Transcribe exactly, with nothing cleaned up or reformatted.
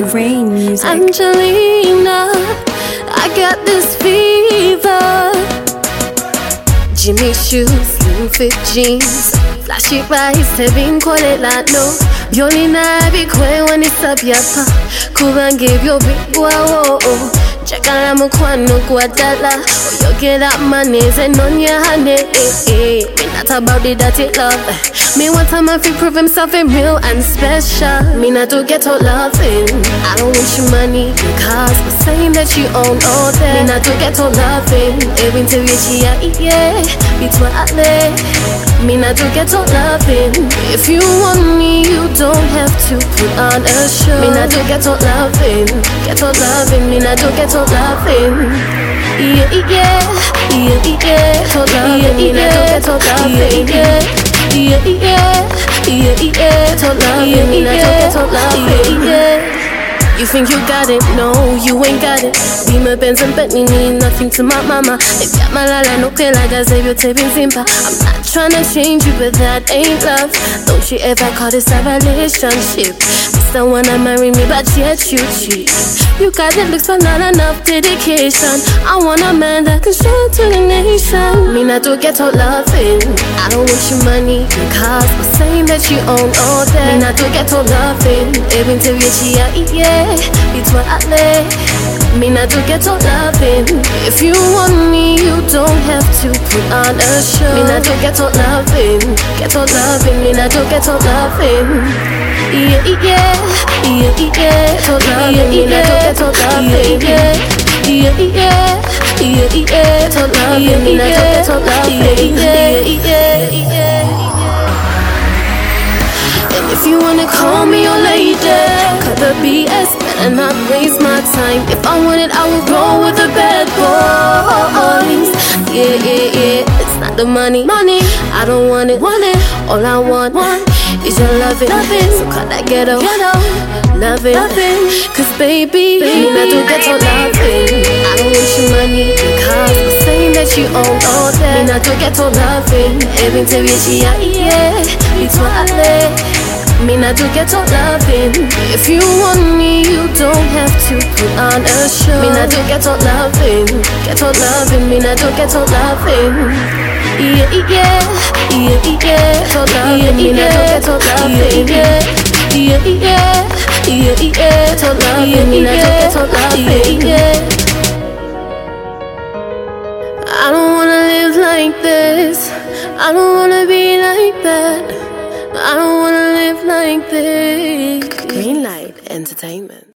Angelina Rain music. Angelina, I got this fever. Jimmy shoes, slim fit jeans, flashy eyes, tebin kole lano. Violina bikwe when it's up yapa. Kuban give your big wow. Chakala mukwano guadala. You get up my knees and on your honey. Me not about the dirty love. Me want time I feel prove himself in real and special. Me not to get all loving. I don't want your money because we're saying that you own all that. Me not to get all loving. Every time you chia yeah, between I me not to get all loving. If you want me, you don't have to put on a show. Me not to get all loving, get all loving. Me not to get all loving. Yeah, yeah, yeah, yeah, all loving. Me not to get all loving. Yeah, yeah, yeah, yeah, all loving. Me not to get all loving. Yeah. You think you got it? No, you ain't got it. Be my Benz and Bentley mean nothing to my mama. If got my lala, no que la gazelle, taping simpa. I'm not tryna change you, but that ain't love. Don't you ever call this a relationship? Mister wanna marry me, but yet you cheat. You got the looks, but not enough dedication. I want a man that can show to the nation. Me not to get all loving. I don't want your money because we're saying that you own all that. Me not to get all loving. Every time you chia, yeah. It's what I lay. Me not to get all loving. If you want me, you don't have to put on a show. Me not to get all loving, get all loving. Me not to get all loving. Yeah, yeah, yeah, yeah, all loving. Me not to get all loving. Yeah, yeah, yeah, yeah, yeah, all loving. Me not to get all loving. Yeah, yeah, yeah. And if you wanna call me your lady, cut the B S, better not waste my time. If I want it, I will go with the bad boys. Yeah, yeah, yeah, it's not the money, money. I don't want it, want it. All I want, want is your loving, loving. So cut that ghetto, ghetto. Loving, loving. Cause baby, baby, me not to get all loving. I don't want your money because we're saying that you own all that. Me not to get all loving. Every time you chia, yeah, it's what I lay. Me not to get all loving. If you want me, you don't have to put on a show. Me not to get all loving, get all loving. Me not to get all loving. Yeah, yeah, yeah, yeah, all loving. Me not to get all loving. Yeah, yeah, yeah, yeah, yeah, all loving. Me not to get all loving. Yeah. I don't wanna live like this. I don't wanna be like that. I don't wanna live like this. Greenlight Entertainment.